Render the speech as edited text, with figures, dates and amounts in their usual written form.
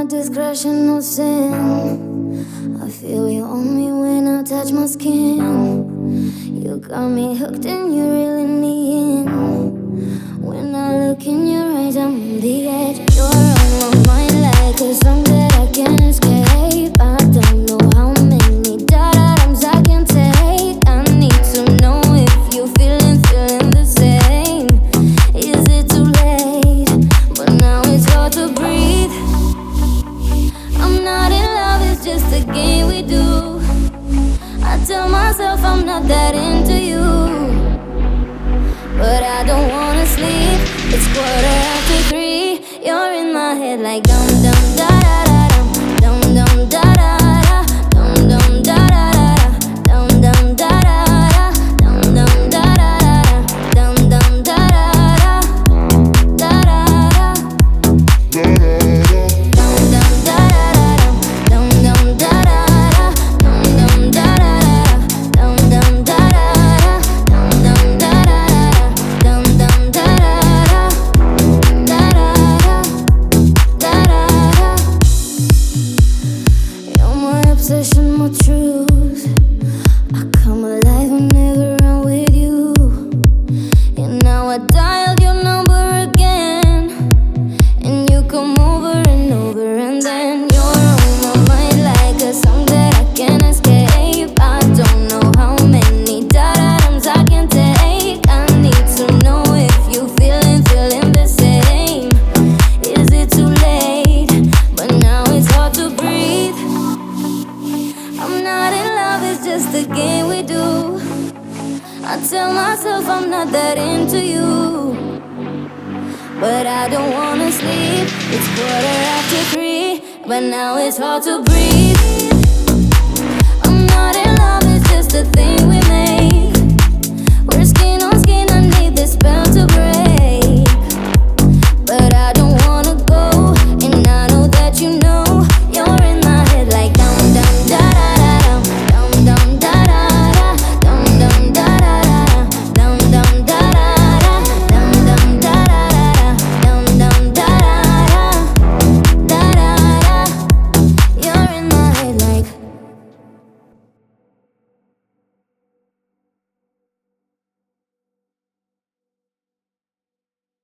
discretion, no sin. I feel you on me when I touch my skin. You got me hooked and you're reeling me in. When I look in your eyes, I'm on the edge. You're on my mind like a song that I can't escape. I don't know how many da-da-dums I can take. I need to know if you're feeling the same. Is it too late? But now it's hard to breathe. I'm not in love, it's just a game we do. I tell myself I'm not that into you, but I don't wanna sleep. It's 3:15. You're in my head like dum dum da da da dum dum dum da da da dum dum da da da dum dum da da da dum dum da da da dum dum da da da da da da. Obsession, more truth. I come alive whenever I'm with you. And now I dialed your number again, and you come over and over, and then you're on my mind like a song that I can't escape. I don't know how many da-da-dums I can take. I need to know if you're feeling the same. Is it too late? But now it's hard to breathe. I'm not in love, it's just a game we do. I tell myself I'm not that into you, but I don't wanna sleep. It's 3:15, but now it's hard to breathe. I'm not in love, it's just a thing we